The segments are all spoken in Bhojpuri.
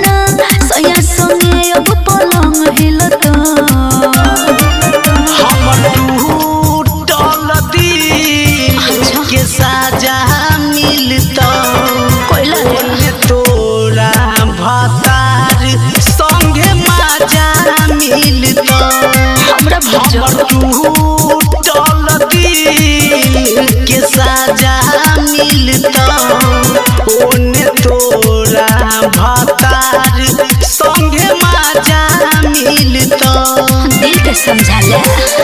ना सया संगे अब पलंग हिलता हमर टूटल दिल के साजा मिलता कोइला रे तोरा भतार संगे मजा मिलता हमरा भजो टूटल दिल के साजा मिलता ओने तोरा भतार संगे मजा मिलता दिल के समझा ले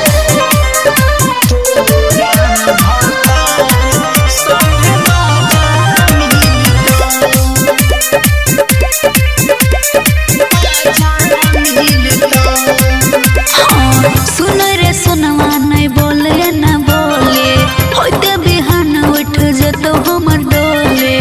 सुन रे सुनवा नहीं बोले ना बोले होते बिहान उठ जतो हमर डोले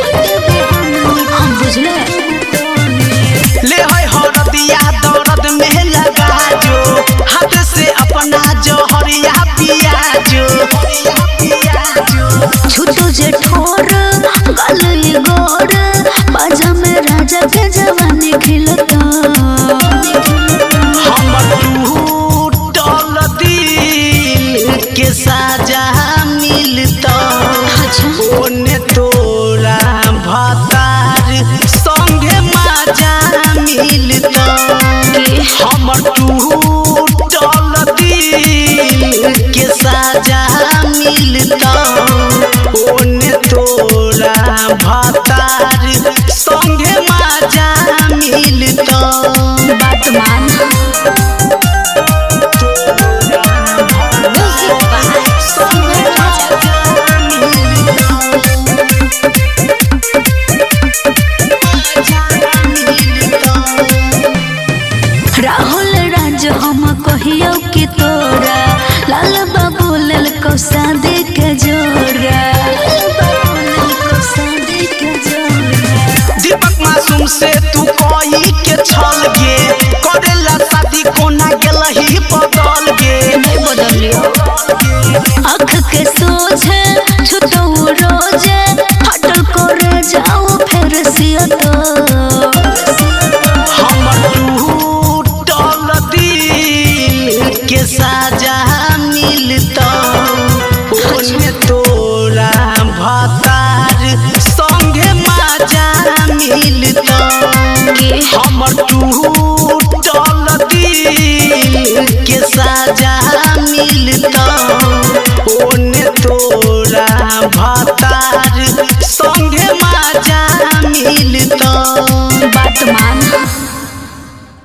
हम बुझले ले है हरदिया दर्द में लगा जो हाथ से अपना जहरिया पिया जो छुटो जे ठोर गल गोर बाजा में राजा के जवानी खिलता हमर टूटल दिल के साजा मिलता ओने तोरा भतार संगे मजा मिलता हमर टूटल दिल के साजा मिलता ओने तोरा भतार संगे मजा मिलता बात मान राहुल राज हम कहियो कि तोरा लाल बाबू लेल को शादी के जोरा दीपक मासूम से तू कोई के छल गे करेला शादी कोना गेलही बदल गे नहीं बदलियो आँख के सोझे छुटो रोजे फटल करे जाओ फिर सियतो हमर टूटल दिल के साजा मिलता ओने तोरा भतार संगे मजा मिलता हमर टूटल दिल के साजा मिलता ओने तोरा भतार संगे मजा मिलता बात मान